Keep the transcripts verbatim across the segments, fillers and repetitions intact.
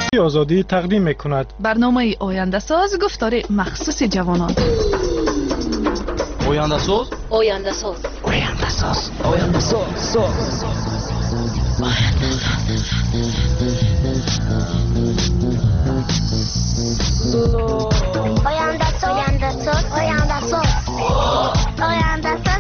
آزادی تقدیم می‌کند. برنامه آینده ساز گفتار مخصوص جوانان. آینده ساز آینده ساز آینده ساز آینده ساز آینده ساز آینده ساز آینده ساز آینده ساز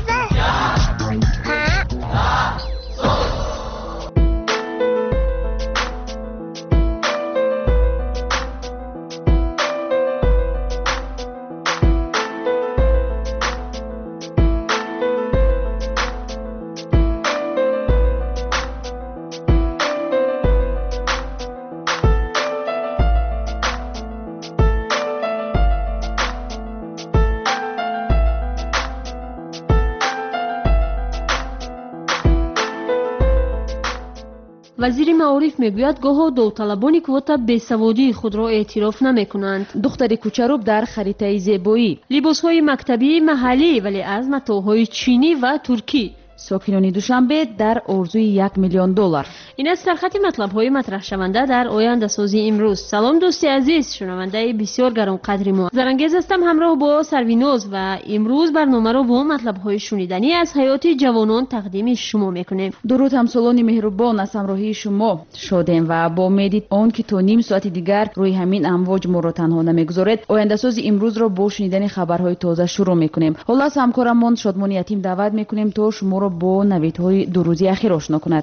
وزیر معارف میگوید گاه‌ها داوطلبان کواتا بیسوادی خود را اعتراف نمی‌کنند. دختر کوچروب در خریطه زیبایی، لباس‌های مکتبی محلی ولی از متاح‌های چینی و ترکی. ساکنان دوشنبه در آرزوی یک میلیون دلار. این است در خط مطلب‌های مطرح شونده در آینده سازی امروز. سلام دوستی عزیز، شنونده بسیار گرم قدر ما. زرنگیز هستم همراه با سرویناز و امروز برنامه را با مطلب‌های شنیدنی از حیات جوانان تقدیم شما می‌کنیم. درود همسالان مهربان، از همراهی شما شدیم و با امید آن که تا نیم ساعت دیگر روی همین امواج ما را تنها نمی‌گذارد. آینده سازی امروز را با شنیدن خبرهای تازه شروع می‌کنیم. حالا از همکارمان شادمان یتیم دعوت می‌کنیم تا شما با نویدهای دو روزی اخیر آشنا کند.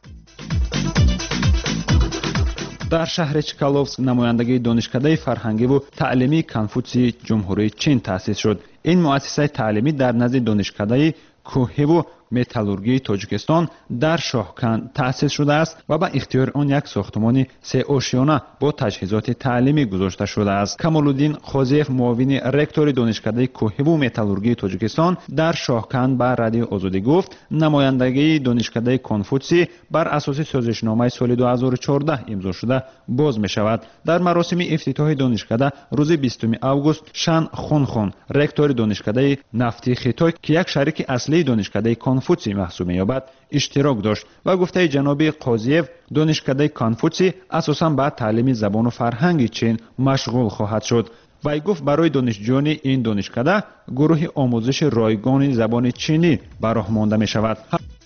در شهر چکالوفسک نمایندگی دانشکده فرهنگی و تعلیمی کنفوتسی جمهوری چین تأسیس شد. این مؤسسه تعلیمی در نزد دانشکده کوهی و متالورگی تاجیکستان در شاهکند تأسیس شده است و به اختیار آن یک ساختمان سه آشیانه با تجهیزات تعلیمی گذاشته شده است. کمالالدین قاضیف معاون رکتور دانشکده کوهی و متالورگی تاجیکستان در شاهکند به رادیو آزادی گفت نمایندگی دانشکده کنفوتسی بر اساس سازشنامه سال دو هزار و چهارده امضا شده باز می شود. در مراسم افتتاح دانشکده روز بیستم آگوست شان خونخون رکتور دانشکده نفتی خیتای که یک شریک اصلی دانشکده کنفوتسی محسوب می‌یابد اشتراک داشت و گفته جناب قاضیف دانشکده کنفوتسی اساساً به تعلیم زبان و فرهنگ چین مشغول خواهد شد. وی گفت برای دانشجویان این دانشکده گروه آموزش رایگان زبان چینی براه مانده می شود.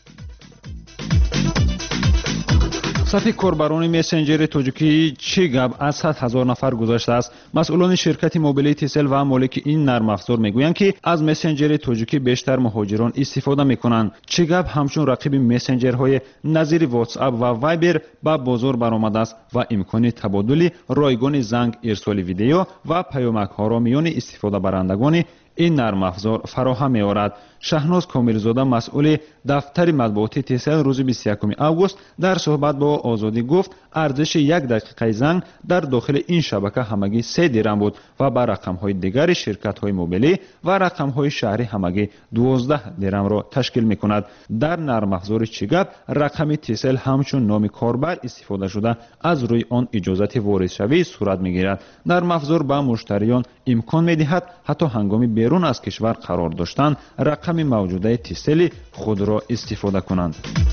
صفی کاربران مسنجر تاجیکی چی گپ از صد هزار نفر گذشته است. مسئولان شرکت موبیلیتی تسل و مالک این نرم افزار میگویند که از مسنجر تاجیکی بیشتر مهاجران استفاده میکنند. چی گپ همچون رقیب مسنجرهای نظیر واتس اپ و وایبر به بازار برآمده است و امکان تبادل رایگان زنگ، ارسال ویدیو و پیامک ها را میان استفاده برندگان این نرم افزار فراهم می‌آورد. شهناز کاملزاده مسئول دفتر مطبوعاتی تسل روز بیست و یکم آگوست در صحبت با آزادی گفت ارزش یک دقیقه زنگ در داخل این شبکه همگی سه درم بود و با رقم‌های دیگر شرکت‌های موبیلی و رقم‌های شهری همگی دوازده درم را تشکیل می‌کند. در نرم افزار چیگپ رقم تسل همچون نام کاربر استفاده شده از روی آن اجازت واردشوی صورت می‌گیرد. نرم افزار به مشتریان امکان می‌دهد حتی هنگام بیرون از کشور قرار داشتن رقم موجوده تسلی خود را استفاده کنند.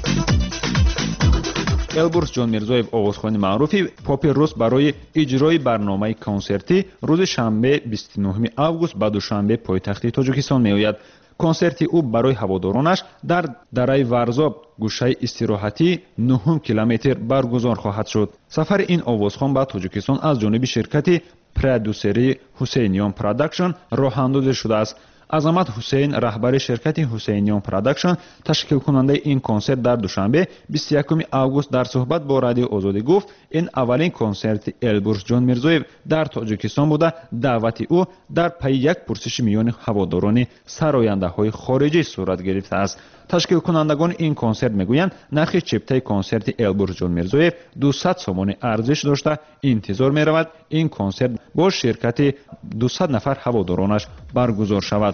البرز جان میرزویف آوازخوان معروفی پاپ روس برای اجرای برنامه کنسرتی روز شنبه بیست و نهم آگوست به دوشنبه پایتخت تاجیکستان میآید. کنسرتی او برای هوادارانش در دره ورزاب گوشه استراحتی نه کیلومتر برگزار خواهد شد. سفر این آوازخوان به تاجیکستان از جانب شرکت پرودوسری حسینیان پروداکشن راه اندازی شده است. عظمت حسین رهبر شرکت حسینیان پروداکشن تشکیل کننده این کنسرت در دوشنبه بیست و یکم آگوست در صحبت با رادیو آزادی گفت این اولین کنسرت البرز جان میرزویف در تاجیکستان بوده. دعوت او در پی یک پرسش میان هواداران سراینده های خارجی صورت گرفته است. تشکیل کنندگان این کنسرت میگویند نرخ چپتای کنسرت البرز جان میرزویف دویست سوم ارزش داشته. انتظار میرود این کنسرت با شرکت دویست نفر هوادارانش برگزار شود.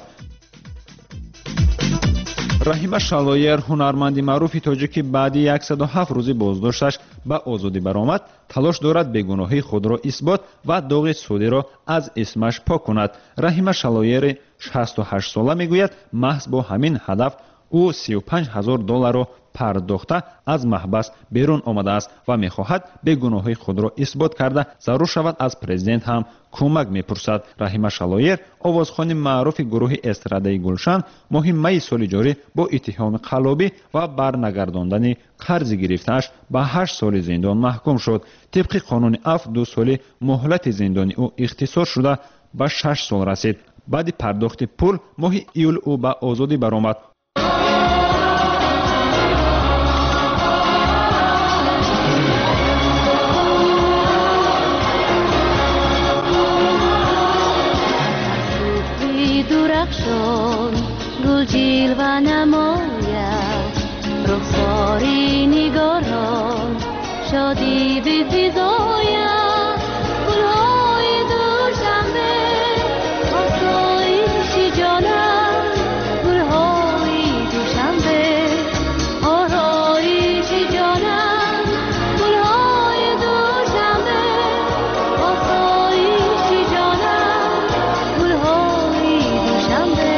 رحیمه شالویر هنرمندی معروفی تاجیکی بعد صد و هفت روزی بازداشتش به آزادی برآمد تلاش دارد بیگناهی خود را اثبات و داغ سودی را از اسمش پاک کند. رحیمه شالویر شصت و هشت ساله میگوید محض با همین هدف او سی و پنج هزار دلار را пардохта аз маҳбас берун омадааст ва мехоҳад бегуноҳии худро исбот карда зарур шавад аз президент ҳам кӯмак мепурсад. Раҳима Шалоер, овозхони маъруфи гурӯҳи эстрадаи Гулшан, моҳи майи соли ҷорӣ бо иттиҳоми қаллобӣ ва барнагардондани қарзи гирифтааш ба ҳашт соли зиндон маҳкум шуд. тибқи қонуни аф ду соли муҳлати зиндони ӯ ихтисор шуда ба шаш сол расид. баъди пардохти пул моҳи июл ӯ ба озодӣ баромад. جلوه نماید رخساری نگاران شادی بفزاید گلهای دوشنبه آسایش جانم گلهای دوشنبه آرایش جانم گلهای دوشنبه آسایش جانم گلهای دوشنبه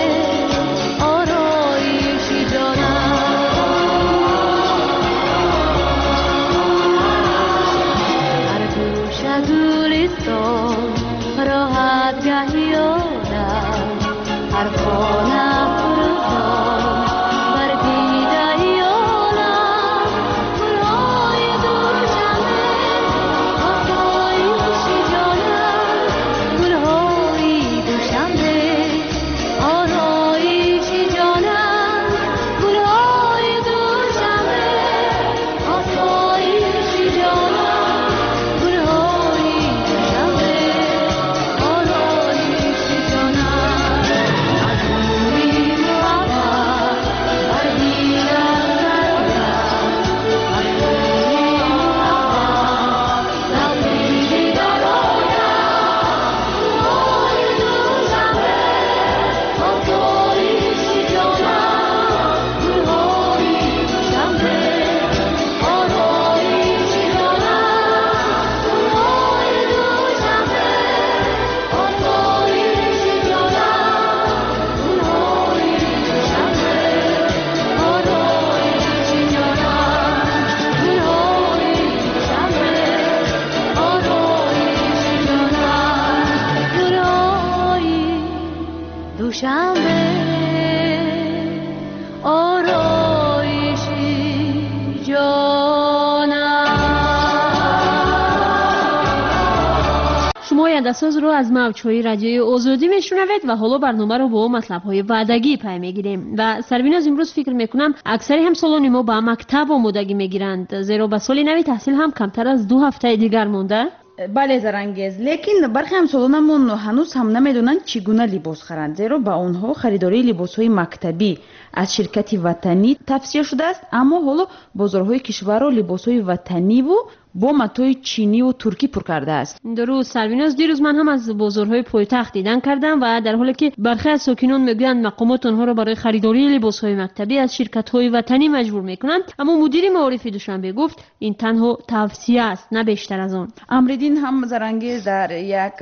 آینده‌ساز رو از موج‌های رادیوی آزادی میشنوید و حالا برنامه رو با مطلب‌های وعدگی پی میگیریم و سربیناز امروز فکر میکنم اکثری همسالان ما با مکتب آمادگی میگیرند، زیرا به سال نو تحصیل هم کمتر از دو هفته دیگر مونده. بله زرنگیز، لیکن برخی همسالانمون هنوز هم نمیدونن چگونه لباس خرند، زیرا با اونها خریداری لباس‌های مکتبی از شرکت وطنی توصیه شده است، اما حالا بازارهای کشور رو لباس‌های وطنی و با متای چینی و ترکی پر کرده است. درست سربیناز، دیروز من هم از بازارهای پایتخت دیدن کردم و در حالی که برخی از ساکنان میگویند مقامات آنها را برای خریداری لباس‌های مکتبی از شرکت‌های وطنی مجبور میکنند، اما مدیر معارف دوشنبه گفت این تنها توصیه است نه بیشتر از آن. امریدین هم زرنگیز در یک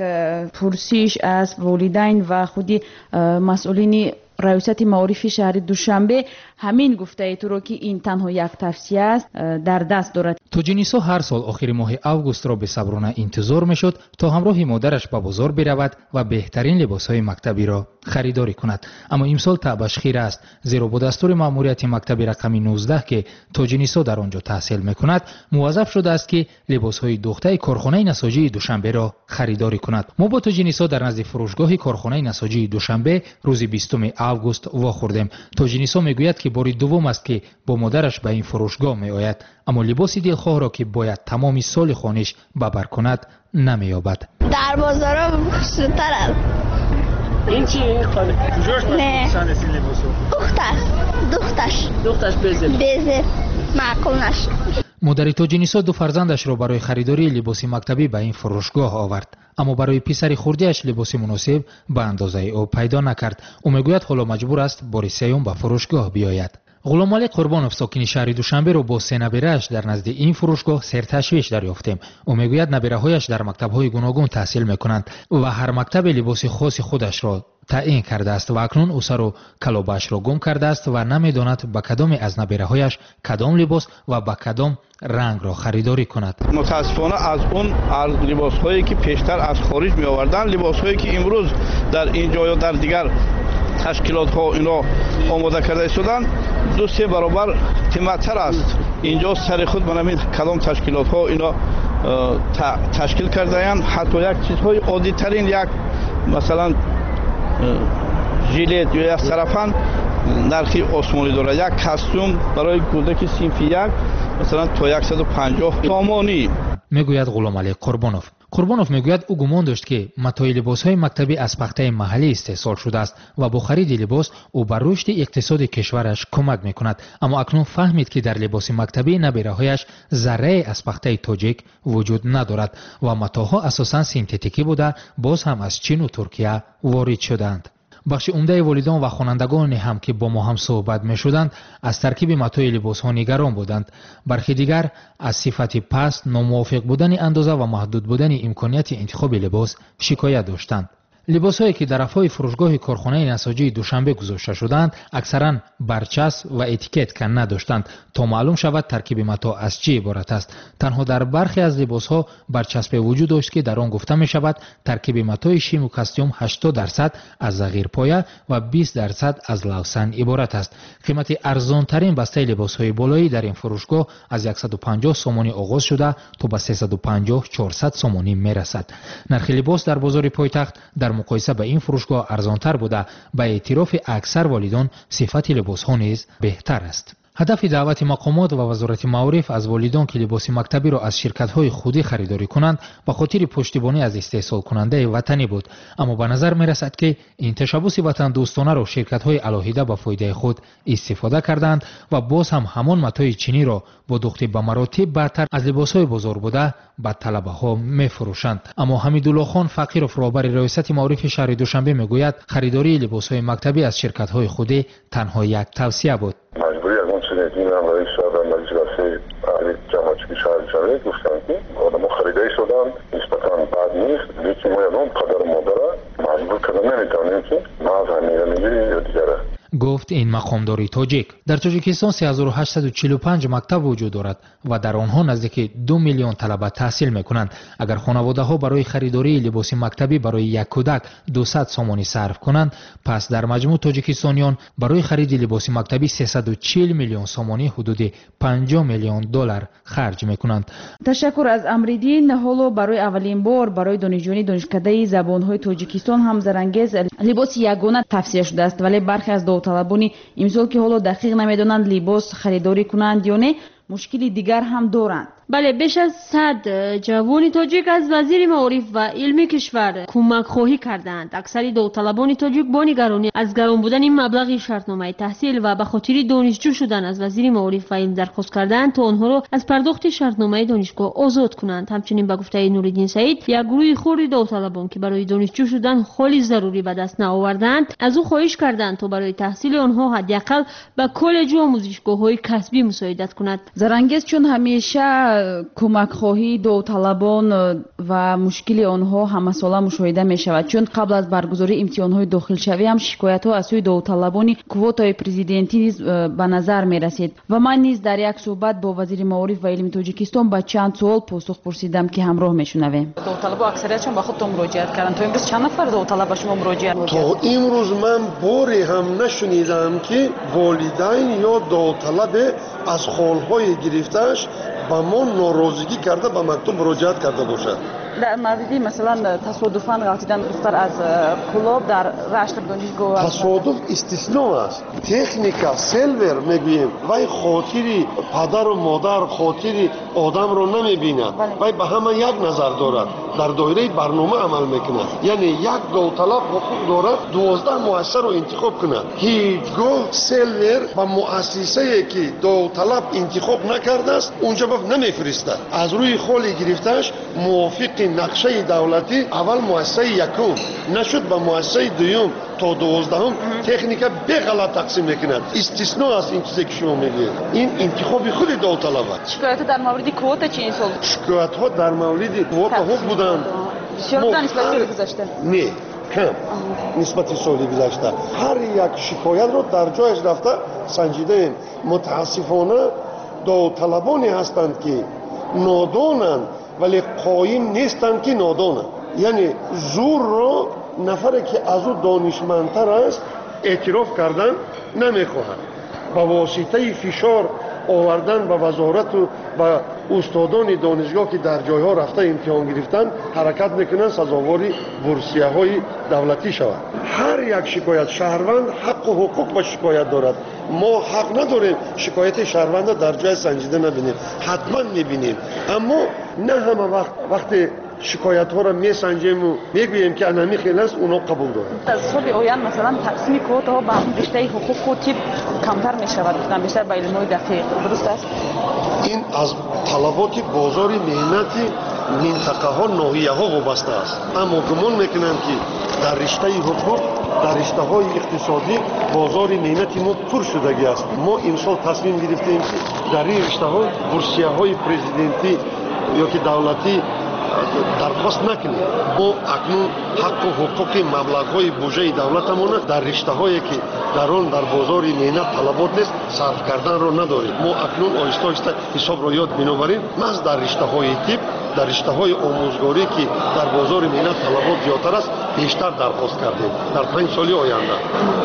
پرسش از والدین و خودی مسئولین ریاست معارف شهر دوشنبه همین گفته ای تو رو که این تنها یک توصیه است در دست دارد. توجینیسا هر سال آخر ماه اوگوست را به صبرانه انتظار میشد تا همراه مادرش به بازار برود و بهترین لباسهای مکتبی را خریداری کند، اما امسال تعبش خیر است، زیرا با دستور ماموریت مکتب رقم نوزده که توجینیسا در آنجا تحصیل میکند موظف شده است که لباسهای دوخته کارخانه نساجی دوشنبه را خریداری کند. ما با توجینیسا در نزد فروشگاه کارخانه نساجی دوشنبه روز بیستم اوگوست واخوردیم. توجینیسا میگوید که بار دوم است که با مادرش به این فروشگاه میآید، اما لباس دلخواه را که باید تمام سال خانش ببر کند نمییابد. در بازارا خوشتره. این چی این خاله؟ کجاش پسند است این لباسو؟ دختر دخترش دخترش بزه بزه معقول نشد. مادر توجینیسا دو فرزندش را برای خریداری لباس مکتبی به این فروشگاه آورد، اما برای پسر خرده‌اش لباس مناسب به اندازه او پیدا نکرد. او میگوید حالا مجبور است بار سوم به فروشگاه بیاید. غلامعلی قربانوف ساکن شهر دوشنبه رو با سه نبیره‌اش در نزد این فروشگاه سرتشویش دریافتیم. او میگوید نبیره‌هایش در مکتب‌های گوناگون تحصیل میکنند و هر مکتب لباس خاص خودش را تعیین کرده است و اکنون او سر و کلابه‌اش را گم کرده است و نمیداند به کدام از نبیره‌هایش کدام لباس و به کدام رنگ را خریداری کند. متاسفانه از اون لباس‌هایی که پیشتر از خارج می آوردن، لباس‌هایی که امروز در اینجا یا در دیگر تشکیلات‌ها اینا آماده کرده شدن دو سه برابر قیمت‌تر است. اینجا سر خود من همین کدام تشکیلات‌ها اینا تشکیل کرده اند، حتی یک چیزهای عادی ترین یک مثلا ژیلت یا یک سرپن نرخی آسمانی داره. یک کاستوم برای کودک صنف یک مثلا تا صد و پنجاه تومانی. میگوید غلامعلی قربانوف. قربانوف میگوید او گمان داشت که متای لباس‌های مکتبی از پخته محلی استحصال شده است و با خرید لباس او بر رشد اقتصاد کشورش کمک میکند، اما اکنون فهمید که در لباس مکتبی نبیره‌هایش ذره از پخته تاجیک وجود ندارد و متاها اساساً سینتتیکی بوده، باز هم از چین و ترکیه وارد شدند. بخش عمده والیدان و خوانندگان هم که با ما هم صحبت می شدند از ترکیب متای لباس ها نگران بودند. برخی دیگر از صفت پست، ناموافق بودن اندازه و محدود بودن امکانیت انتخاب لباس شکایت داشتند. لباس هایی که در افهای فروشگاه کارخانه نساجی دوشنبه گذاشته شدند اکثرا برچسب و اتیکت که نداشتند تا معلوم شود ترکیب متا از چی عبارت است. تنها در برخی از لباس ها برچسب وجود داشت که در آن گفته می شود ترکیب متای شیم و کاستوم هشتاد درصد از زغیر پایه و بیست درصد از لوسن عبارت است. قیمت ارزان ترین بسته لباس های بالایی در این فروشگاه از صد و پنجاه سومانی آغاز شده تا به سیصد و پنجاه چهارصد سومانی می رسد. نرخ لباس در بازار پایتخت در مقایسه با این فروشگاه ارزانتر بوده. به اعتراف اکثر والیدان صفت لباس ها نیز بهتر است. هدف دعوت مقامات و وزارت معارف از والیدان که لباس مکتبی را از شرکت‌های خودی خریداری کنند به خاطر پشتیبانی از استحصال کننده وطنی بود، اما به نظر می‌رسد که این تشبث وطن دوستانه را شرکت‌های علاهیده به فایده خود استفاده کردند و باز هم همان متای چینی را با دخت به مراتب برتر از لباس‌های بازار بوده به طلبه‌ها می‌فروشند. اما حمیدالله خان فقیرов رهبر ریاست معارف شهر دوشنبه می‌گوید خریداری لباس‌های مکتبی از شرکت‌های خودی تنها یک توصیه بود. این هم رئیس شهر و مجلس اهل جماعتی شهر جمعه گفتن که آدم خریداری شدن نسبتا بد نیست، لیکن ما یادم قدر مادره مجبور کردن نمیتونیم که ما زمینه میگیریم یا دیگره. گفت این مقامداری تاجیک. در تاجیکستان سه هزار و هشتصد و چهل و پنج مکتب وجود دارد و در آنها نزدیک دو میلیون طلبه تحصیل میکنند. اگر خانواده ها برای خریداری لباس مکتبی برای یک کودک دویست سومانی صرف کنند، پس در مجموع تاجیکستانیان برای خرید لباس مکتبی سیصد و چهل میلیون سومانی حدود پنجاه میلیون دلار خرج میکنند. تشکر از امریدین. حالا برای اولین بار برای دانشجویان دانشکده زبان‌های تاجیکستان هم زرانگیز لباس یگانه تفسیر شده است، ولی برخی از طلبانی امسال که حالا دقیق نمیدونند لباس خریداری کنند یا نه مشکلی دیگر هم دارند. بله، بیش از صد جوان تاجیک از وزیر معارف و علم کشور کمک خواهی کردند. اکثر داوطلبان تاجیک با نگرانی از گران بودن این مبلغ شرطنامه تحصیل و به خاطر دانشجو شدن از وزیر معارف و علم درخواست کردند تا آنها را از پرداخت شرطنامه دانشگاه آزاد کنند. همچنین به گفته نورالدین سعید، یک گروه خرد داوطلبان که برای دانشجو شدن خالی ضروری به دست نآوردند از او خواهش کردند تا برای تحصیل آنها حداقل به کالج و آموزشگاه‌های کسبی مساعدت کند. زرانگیز چون همیشه کمک خواهی داوطلبان و مشکل آنها همه ساله مشاهده می شود، چون قبل از برگزاری امتحانات داخلشوی هم شکایت ها از سوی داوطلبان کوتای پرزیدنتی نیز به نظر می رسید و من نیز در یک صحبت با وزیر معارف و علم تاجیکستان با چند سوال پاسخ پرسیدم که همراه می شنویم. داوطلبا اکثریتشون به خودتون مراجعت کردن. تا امروز چند نفر داوطلب به شما مراجعت کردن؟ تا امروز من باری هم نشنیدم که والدین یا داوطلب از خانهای گرفتهش با ما ناراضگی کرده به مکتب مراجعت کرده باشد. در موردی مثلا تصادفاً غلطیدن دختر از کلاب در رشت دانشگاه تصادف استثناء است. تکنیکا سیلور میگوییم وای خاطری پدر و مادر خاطری آدم رو نمیبیند، وای به همه یک نظر دارد. در دایره برنامه عمل میکند. یعنی یک داوطلب حقوق دارد دوازده مؤسسه رو انتخاب کند. هیچگاه سلور با مؤسسه‌ای که داوطلب انتخاب نکرده است اونجا باف نمیفرستد. از روی خالی گرفتهش موافق نقشه دولتی اول مؤسسه یکم نشد به مؤسسه دوم تا دوازدهم تکنیک به غلط تقسیم میکند. استثناء است این چیزی که شما میگید. این انتخاب خود داوطلب است. شکایت در مورد کوتا چی این سال؟ شکایت ها در مورد کوتا ها بودند. بسیار بودن نسبت به گذشته؟ نه کم نسبت سال گذشته. هر یک شکایت رو در جایش رفته سنجیده ایم. متاسفانه داوطلبانی هستند که نادانند ولی قایم نیستند که نادانند. یعنی زور رو نفری که از او دانشمندتر است اعتراف کردن نمیخواهد. با واسطه فشار آوردن به وزارت و به استادان دانشگاه که در جایها رفته امتحان گرفتن حرکت میکنن سزاواری بورسیه های دولتی شود. هر یک شکایت شهروند حق و حقوق به شکایت دارد. ما حق نداریم شکایت شهروند در جای سنجیده نبینیم. حتما میبینیم اما نه همه وقت وقتی شکایت ها را میسنجیم و میگوییم که انمی خیلی است اونا قبول دارند. از سال آینده مثلا تقسیم کوتا ها به رشته حقوق و تیپ کمتر میشود گفتن بیشتر به علم های دقیق درست است؟ این از طلبات بازار مهنتی منطقه ها ناحیه ها وابسته است. اما گمان میکنم که در رشته حقوق در رشته های اقتصادی بازار مهنتی ما پر شدگی است. ما امسال تصمیم گرفتیم که در این رشته ها بورسیه های پرزیدنتی یا که دولتی درخواست نکنیم. ما اکنون حق و حقوق مبلغ‌های بودجه دولتمون در رشته‌هایی که در آن در بازار مهنت طلبات نیست صرف کردن را نداریم. ما اکنون آهسته آهسته حساب را یاد می‌آوریم. محض در رشته‌های تیپ در رشته‌های آموزگاری که در بازار مهنت طلبات زیادتر است بیشتر درخواست کردیم در پنج سال آینده.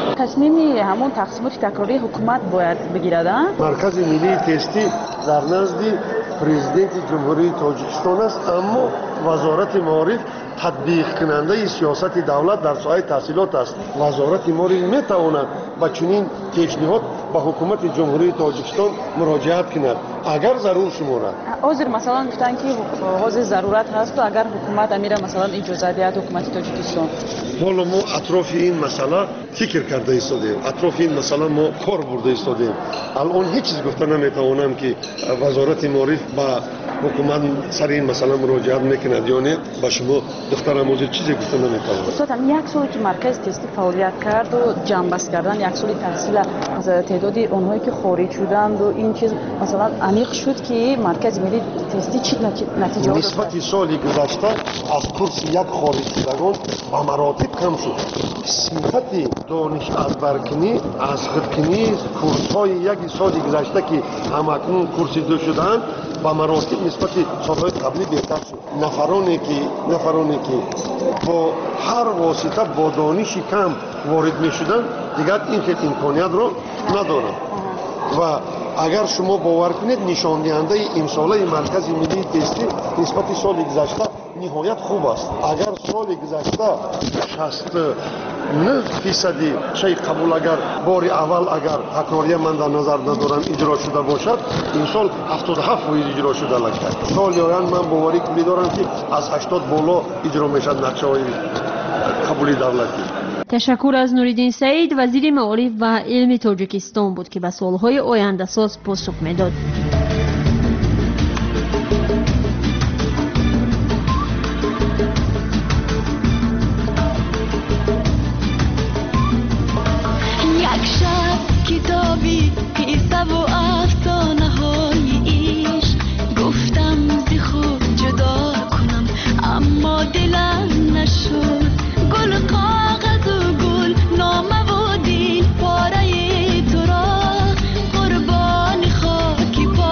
تصمیم همون تقسیمات تکراری حکومت باید بگیرد. مرکز ملی تستی در نزد پرزیدنت جمهوری تاجیکستان است اما وزارت معارف تطبیق کننده سیاست دولت در ساحه تحصیلات است. وزارت معارف میتواند با چنین پیشنهاد به حکومت جمهوری تاجیکستان مراجعت کند اگر ضرور شمارد. حاضر مثلا گفتن که حاضر ضرورت هست و اگر حکومت امیر مثلا اجازه دهد حکومت تاجیکستان. حالا ما اطراف این مسئله فکر کرده ایستادیم. اطراف این مسئله ما کار برده ایستادیم. الان هیچ چیز گفته نمیتوانم که وزارت معارف با حکومت سر این مسئله مراجعت میکند یا نه. با شما دخترم موضوع چیزی گفته نمیتوانم. استاد هم یک سالی که مرکز تستی فعالیت کرد و جنببست کردن یک سالی تحصیل از تعدادی اونهایی که خارج شدند و این چیز مثلا عمیق شد که مرکز ملی تستی چی نتیجه داد؟ نسبت سالی گذشته از کورس یک خارج شدگان با مراتب کم شد. صفت دانش از برکنی از خودکنی کورس های یک سال گذشته که همکنون کورس دو شدند با مراتب نسبت سالهای قبلی بهتر شد. نفرانی که نفرانی که با هر واسطه با دانشی کم وارد می شدن دیگر این که امکانیت رو ندارند و اگر شما باور کنید نشان دهنده امساله مرکز ملی تستی نسبت سال گذشته نهایت خوب است. اگر سال گذشته شصت و نه فیصدی شی قبول اگر بار اول اگر تکراری من در نظر ندارم اجرا شده باشد این سال هفتاد و هفت فیصد اجرا شده لگد. سال آینده من باوری کلی دارم که از هشتاد بالا اجرا میشد نقشه های قبولی دولتی. تشکر از نوریدین سعید وزیر معارف و علم تاجیکستان بود که به سالهای آینده ساز پاسخ میداد. یک شب کتابی قصه و افسانه های عشق گفتم زی خود جدا کنم اما دلم نشد. گل کاغذ و گل نامه و دل پاره تو را قربان خاکی پا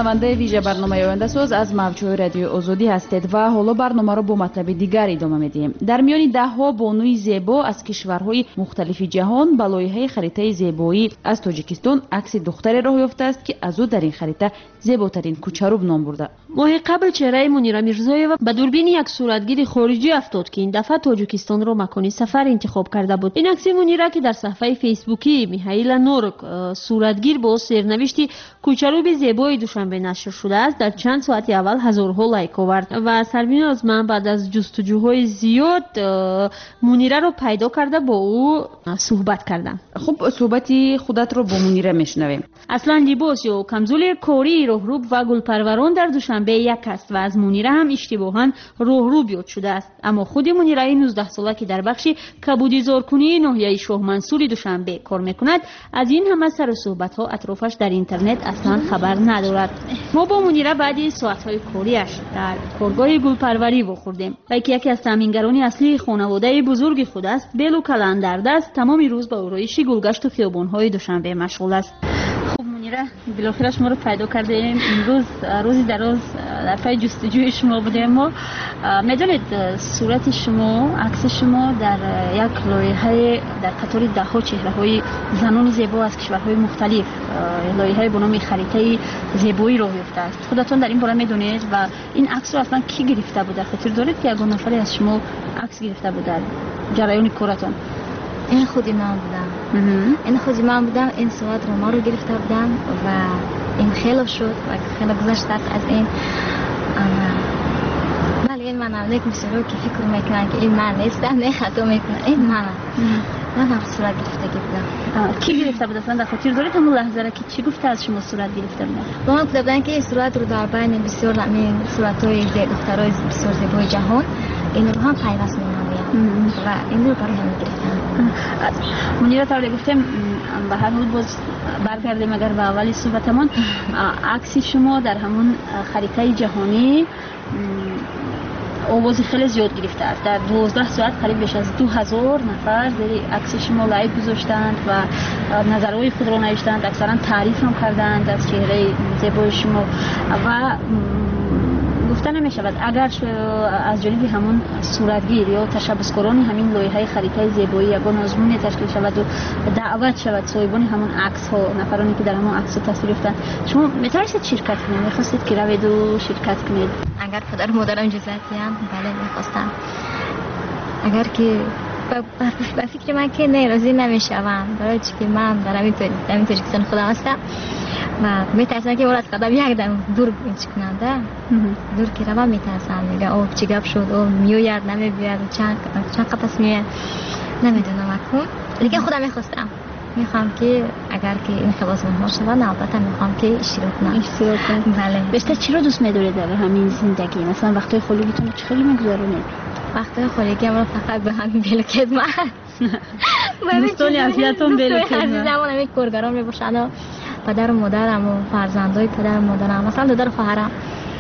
шунавандаи вижа барномаи ояндасоз аз мавҷҳои радиои озодӣ ҳастед ва ҳоло барномаро бо матлаби дигар идома медиҳем. Дар миёни даҳҳо бонуи зебо аз кишварҳои мухталифи ҷаҳон ба лоиҳаи харитаи зебоӣ аз Тоҷикистон акси духтаре роҳ ёфтааст ки аз ӯ дар ин харита зеботарин кӯчарӯб ном бурда. моҳи қабл чеҳраи Мунира Мирзоева ба дурбини як суратгири хориҷӣ афтод ки ин дафъа Тоҷикистонро макони сафар интихоб карда буд. ин акси Мунира ки дар саҳифаи фейсбукии Михаила Норк суратгир бо сернавишти кӯчарӯби зебои Душанбе нашр шудааст дар чанд соати аввал ҳазорҳо лайк овард ва Сарвиноз ман баъд аз ҷустуҷӯҳои зиёд Мунираро пайдо карда бо ӯ суҳбат кардам. хуб суҳбати худатро бо Мунира мешунавем. аслан либос ё камзули кории роҳрӯб ва гулпарварон дар Душанбе як аст ва аз Мунира ҳам иштибоҳан роҳрӯб ёд шудааст. аммо худи Мунираи нуздаҳсола ки дар бахши кабудизоркунии ноҳияи Шоҳмансури Душанбе кор мекунад, аз ин ҳама сару суҳбатҳо атрофаш дар интернет аслан хабар надорад. мо бо Мунира баъди соатҳои кориаш дар коргоҳи гулпарварӣ вохӯрдем ва ки яке аз таъмингарони аслии хонаводаи бузурги худ аст, Белу Каландардаст, тамоми рӯз ба ороиши гулгашту хиёбонҳои Душанбе машғул аст. хуб Мунира, билохира шуморо пайдо кардем. имрӯз рӯзи дароз дар пай ҷустуҷӯи шумо будем. мо медонед сурати шумо, акси шумо дар як лоиҳаи дар қатори даҳҳо чеҳраҳои занони зебо аз кишварҳои мухталиф, лоиҳаи бо номи харитаи зебоӣ роҳ ёфтааст. худатон дар ин бора медонед ва ин аксро аслан ки гирифта буд? дар хотир доред ки ягон нафаре аз шумо акс гирифта буд дар ҷараёни коратон? این خودی من بودم این خودی من بودم این صورت رو ما رو گرفته بودم و این خیلی شد و خیلی گذشت از این ولی این من هم نیک میشه که فکر میکنن که این من نیستم نه خطا میکنن این من من هم صورت گرفته بودم. کی گرفته بود اصلا؟ در خاطر دارید همون لحظه را که چی گفته از شما صورت گرفته بودن؟ با من گفته بودن که این صورت رو در بین بسیار همین صورت‌های دخترای بسیار زیبای جهان این رو هم پیوست می‌نمایم و این رو برای همین گرفتم. منیرا تا گفتم به هر حال باز برگردیم اگر به اولی صحبتمون، عکسی شما در همون خریطه جهانی آوازی خیلی زیاد گرفته است. در دوازده ساعت قریب بیش از دو هزار نفر زیر عکس شما لایک گذاشتند و نظرهای خود را نوشتند، اکثرا تعریف هم کردند از چهره زیبای شما و گفته نمی شود اگر از جانب همون صورتگیر یا تشبثکاران همین لایحه خریطه زیبایی یگان آزمون تشکیل شود و دعوت شود صاحبان همون عکس ها، نفرانی که در همون عکس ها تصویر گرفتند، شما میتونید شرکت کنید؟ میخواستید که روید و شرکت کنید؟ اگر پدر و مادرم اجازه دادن بله میخواستم. اگر که به فکر من که نه راضی نمیشوم، برای چی که من در همین همین تاجیکستان خودم هستم و میترسم که از قدم یک دم دور کننده دور که روم میترسم، میگم اوه چی گپ شد، اوه میوید نمیبید، چند چند قفس میاد نمیدونم اکنون. لیکن خودم میخواستم میخوام که اگر که این خلاص مهار شود البته میخوام که اشتراک کنم. اشتراک کنم. بله. بیشتر چی رو دوست می‌دارید در همین زندگی؟ مثلا وقتای خالیتون رو چطوری می‌گذرونید؟ وقتای خالیگی رو فقط به همین بیل خدمت. دوستان عافیتون بیل خدمت. عزیزم همین کارگرام می باشن و پدر و مادرم و فرزندای پدر و مادرم، مثلا دادر و خواهرم.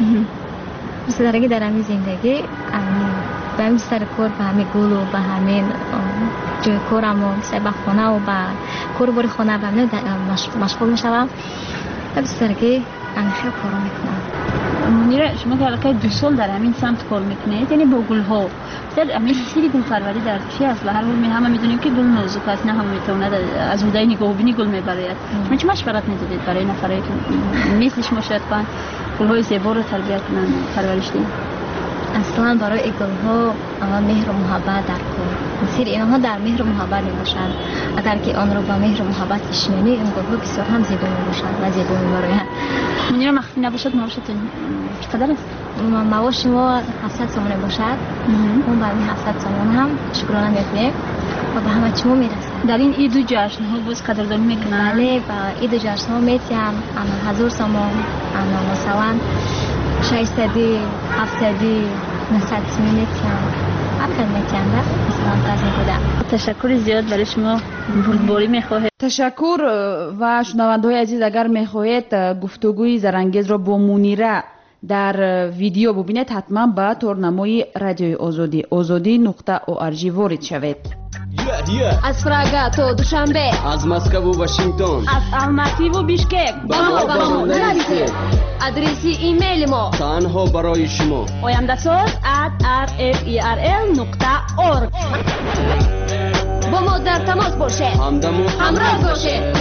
مثل درگی در همین زندگی به همین سر کار به همین گل و به همین جای کارم و مثل به خانه و به کار باری خانه به همین مشغول میشوم. به درگی همین خیلی کارو میکنم. منیره شما که علاقه دو سال در همین سمت کار میکنید، یعنی با گل ها مثلا همین سری گل پروری در چی است؟ به هر حال می همه میدونیم که گل نازک است، نه همه میتونه از اودای نگاه بینی گل میبرید. شما چه مشورت میدید برای نفرایی که مثل شما شاید کنن گل های زیبا رو تربیت کنن، پرورش دهند؟ اصلا برای گل ها مهر و محبت در کار. مثل اینها در مهر و محبت میباشند. اگر که آن رو با مهر و محبت بشنوید، این گل ها بسیار هم زیبا میباشند و زیبا میبارند. منیره مخفی نباشد معاشتون چقدر است؟ معاش ما هفتصد تومان باشد. اون برای هفتصد تومان هم شکرانه میکنیم و به همه شما میرسد. در این عید و جشن ها باز قدردانی میکنن؟ بله، و عید و جشن ها میتیم اما هزار تومان، اما مثلا ششصدی، هفتصدی، نهصد تومان میتیم. هر میتیم ده مثلا از میکنم. تشکر زیاد برای شما بولبوری میخواهید. تشکر و شنونده‌های عزیز اگر میخواهید گفتگوی زرانگیز را با منیره در ویدیو ببینید حتما به تورنمای رادیوی آزادی آزادی نقطه او آر جی وارد شوید. از پراگا تا دوشنبه، از مسکو و واشنگتن، از الماتی و بیشکک با ما با ما نرسید. آدرس ایمیل ما تنها برای شما oyandasaz at r f e r l نقطه org. با ما در تماس باشه، همدم و همراه باشه.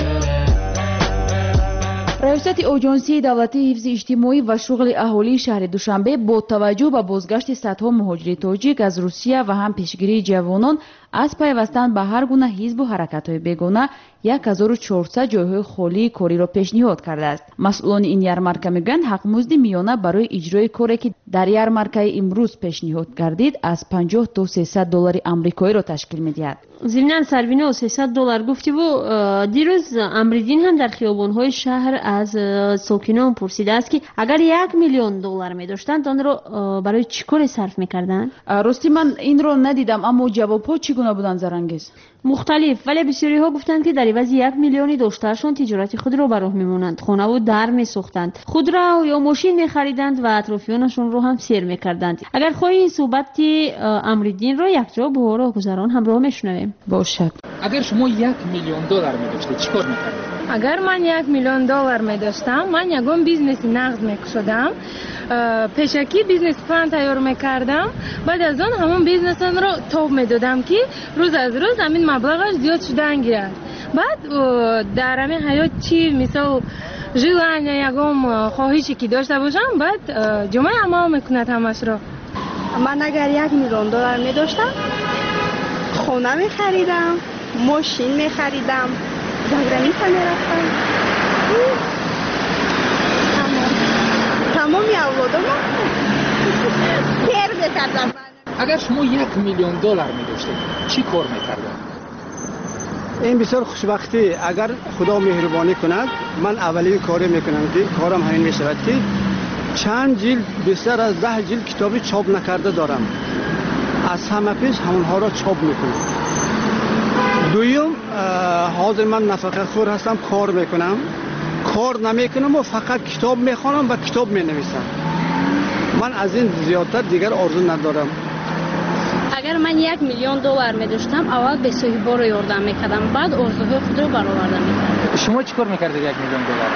риёсати оҷонсии давлатии ҳифзи иҷтимоӣ ва шуғли аҳолии шаҳри душанбе бо таваҷҷӯҳ ба бозгашти садҳо муҳоҷири тоҷик аз русия ва ҳам пешгирии ҷавонон аз пайвастан ба ҳар гуна ҳизбу ҳаракатҳои бегона ҳазору чорсад ҷойҳои холии кориро пешниҳод кардааст. масъулони ин ярмарка мегӯянд ҳақмузди миёна барои иҷрои коре ки дар ярмаркаи имрӯз пешниҳод гардид аз панҷоҳ то сесад доллари амрикоиро ташкил медиҳад. зимнан сарвино сесад доллар гуфтиву дирӯз амридин ҳам дар хиёбонҳои шаҳр аз сокинон пурсидааст ки агар як миллион доллар медоштанд онро барои чӣ коре сарф мекарданд? рости ман инро надидам, аммо ҷавобҳо чӣ гуна буданд зарангез? мухталиф, вале бисёриҳо гуфтанд ки дар ивази як миллиони доштаашон тиҷорати худро ба роҳ мемонанд, хонаву дар месохтанд, худро ё мошин мехариданд ва атрофиёнашонро ҳам сер мекарданд. агар хоҳӣ суҳбати амридинро якҷо бо роҳгузарон ҳамроҳ мешунавем. бошад. агар шумо як миллион доллар медоштед чӣ кор мекардед? агар ман як миллион доллар медоштам, ман ягон бизнеси нағд мекушодам, пешакӣ бизнес план тайёр мекардам, баъд аз он ҳамон бизнесонро тоб медодам ки рӯз аз рӯз ҳамин маблағаш зиёд шудан гирад. баъд дар ҳамин ҳаёт чӣ мисол желания ягон хоҳише ки дошта бошам, баъд ҷомаа амал мекунад ҳамашро. ман агар як миллион доллар медоштам, хона мехаридам, мошин мехаридам, за граница мерафтам, тамоми авлодомо сер мекардам. агар шумо як миллион доллар медоштед чӣ кор мекардед? این بسیار خوشبختی. اگر خدا مهربانی کند من اولین کاری میکنم که کارم همین میشود که چند جلد بیشتر از ده جلد کتابی چاپ نکرده دارم، از همه پیش همونها را چاپ میکنم. دویم حاضر من نفقه خور هستم، کار میکنم، کار نمیکنم و فقط کتاب میخوانم و کتاب مینویسم. من از این زیادتر دیگر آرزو ندارم. اگر من یک میلیون دلار می‌داشتم اول به صاحبا رو یاردم می‌کردم، بعد آرزوهای خود رو برآورده می‌کردم. شما چیکار می‌کردید یک میلیون دلار؟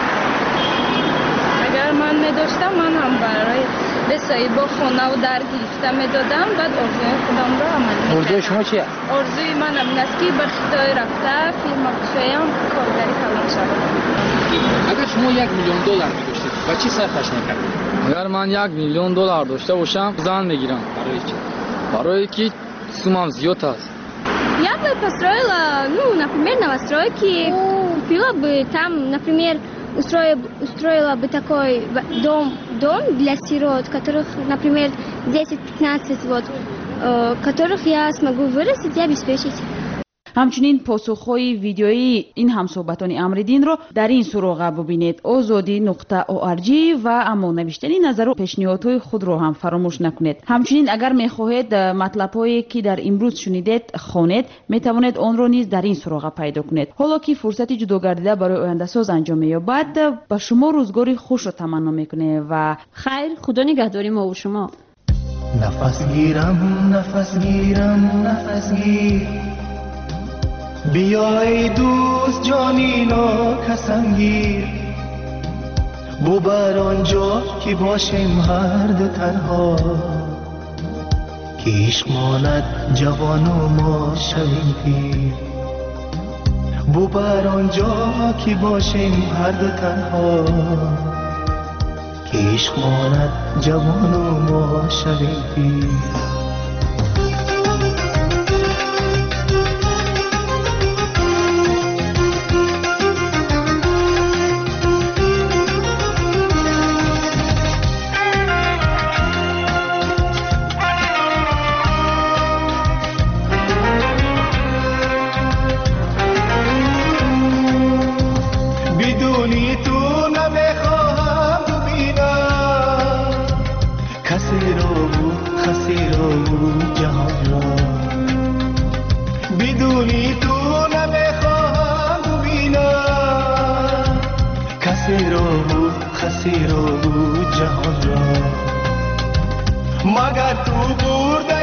اگر من می‌داشتم من هم برای به صاحبا خانه و در گرفته می‌دادم، بعد آرزوهای خودم رو عمل می‌کردم. آرزوی شما چیه؟ آرزوی من این است که به خدای رفته فیلم بخشیم کارگری کلام شود. اگر شما یک میلیون دلار می‌داشتید و چی صرفش می‌کردید؟ اگر من یک میلیون دلار داشته باشم زن می‌گیرم. برای چی؟ برای که суммам зиёд аст. Я бы построила, ну, например, новостройки, купила бы там, например, устроила, устроила бы такой дом, дом для сирот, которых, например, десять-пятнадцать, вот, э, которых я смогу вырастить и обеспечить. ҳамчунин посухҳои видеои ин ҳамсоҳбатони амридинро дар ин суроға бубинед озоди нуқта орг ва аммо навиштани назару пешниҳодҳои худро ҳам фаромӯш накунед. ҳамчунин агар мехоҳед матлабҳое ки дар имрӯз шунидед хонед, метавонед онро низ дар ин суроға пайдо кунед. ҳоло ки фурсати ҷудогардида барои ояндасоз анҷом меёбад, ба шумо рӯзгори хушро таманно мекунем ва хайр, худо нигаҳдори мо ва шумо. нафас гирам нафас гирам нафас гир بیا ای دوست جانینا قسم گیر ببر آنجا که باشیم هر دو تنها که عشق ماند جوان و ما شویم پیر ببر آنجا که باشیم هر دو تنها که عشق ماند جوان و ما شویم پیر مگر تو برده